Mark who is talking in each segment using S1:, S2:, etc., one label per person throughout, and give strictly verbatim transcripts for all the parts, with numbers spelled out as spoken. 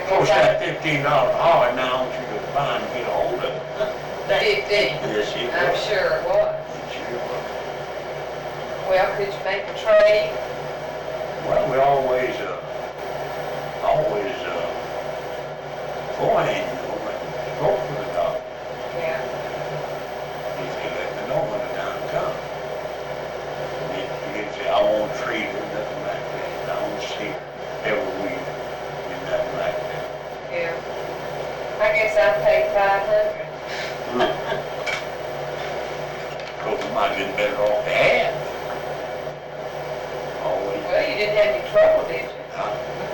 S1: Of
S2: guess
S1: course,
S2: I,
S1: that fifteen dollar hard now, I want you to find and get a hold of it.
S2: fifteen,
S1: Yes, it
S2: I'm
S1: was.
S2: sure it was.
S1: It sure was.
S2: Well, could you make a trade?
S1: Well, we always, uh, always, uh, beforehand, you know, like, go for the dog.
S2: Yeah.
S1: If you let me know when the time comes. If you can say, I won't treat her, nothing like that. I don't see her every week, and nothing like that.
S2: Yeah. I guess I'd pay five hundred.
S1: Because we might get better off to have. Always.
S2: Well, you didn't have any trouble, did you?
S1: Huh?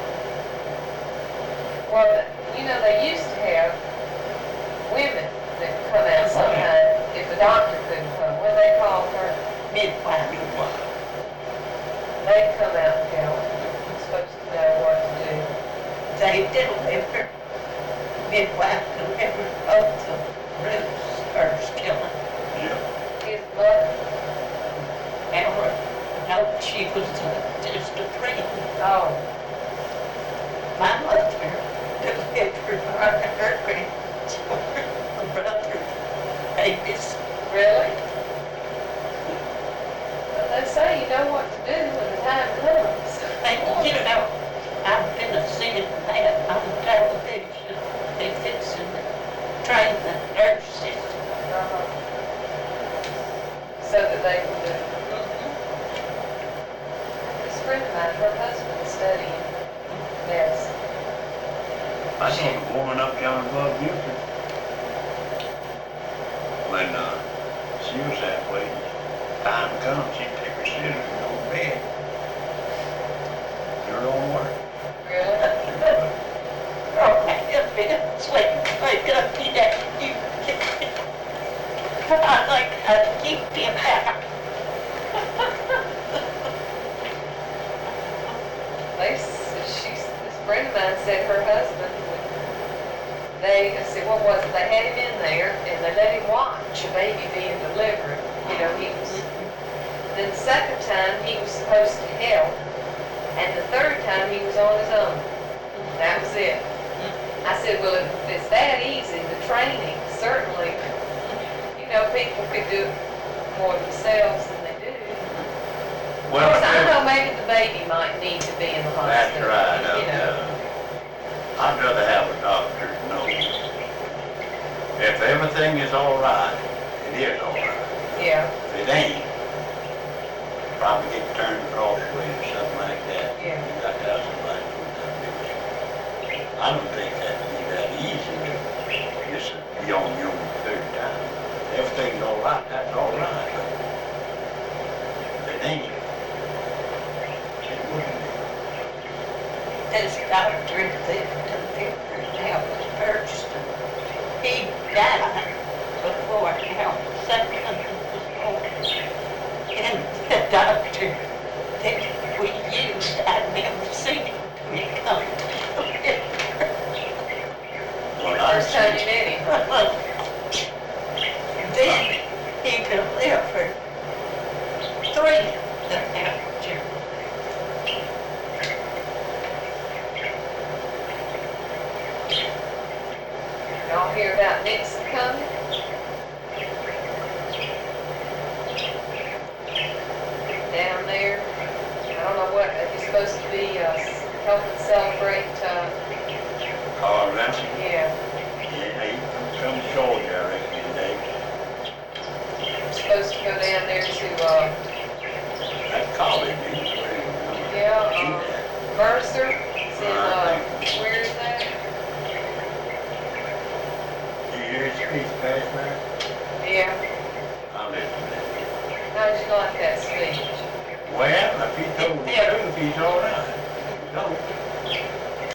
S2: Well, you know, they used to have women that would come out sometimes if the doctor couldn't come. What do they call her?
S3: Midwife.
S1: Midwife.
S2: They'd come out and tell her. You're supposed to know what to do.
S3: They deliver. Midwife delivered both of Ruth's first killing.
S1: Yeah.
S2: His mother.
S3: Howard, no, she was uh, just a friend.
S2: Oh,
S3: My mother delivered her, her grandchildren, her brother's babies.
S2: really? Well, they say you know what to do when the time comes.
S3: And, you know, I've been a seeing that on television. They fixing to train the nurses.
S2: Uh-huh. So that they can do. This friend of mine, her husband is studying medicine.
S1: I seen a woman up down above Buford. When, uh, she was that way, time comes, she'd take her scissors and go to bed. Do her own work.
S2: Really?
S3: Oh, I've been asleep. Wake up, you know, you. I like to keep him out.
S2: They, s- she's, this friend of mine said her husband, would- they, I said, what was it? They had him in there and they let him watch a baby being delivered. You know, he was, then the second time he was supposed to help, and the third time he was on his own. That was it. I said, well, if it's that easy, the training, certainly, you know, people could do it more themselves than they do. Of
S1: Well,
S2: course, I know maybe the baby might need to be in the
S1: that's
S2: hospital.
S1: right,
S2: You know.
S1: uh, I'd rather have a doctor know. If everything is all right, it is all right.
S2: Yeah,
S1: If it ain't, probably get turned across the way or something like that.
S2: Yeah.
S1: You got to have somebody to put that picture. I don't think that'd be that easy to just be on you on the third time. Everything's all right, that's all right, but if it ain't, it wouldn't be.
S3: This doctor that delivered Howard first, he died before Howard second was born. And the doctor that we used, I'd never seen him till he come to deliver.
S1: Well, I
S2: first time you
S1: see.
S2: met him.
S3: Then he delivered three of the Howard children.
S2: Y'all hear about Nixon coming? Down there, I don't know what, he's supposed to be, uh, helping celebrate, uh,
S1: Carl Ramsey,
S2: yeah,
S1: yeah, he come to Georgia, I reckon, today.
S2: supposed to go down there to, uh,
S1: That college, he's where he
S2: yeah,
S1: was.
S2: uh, Mercer, it's in, uh, where is that?
S1: You hear his speech last night?
S2: Yeah,
S1: I listened to it.
S2: how'd you like that speech?
S1: Well, if he told the truth, he's all right. No.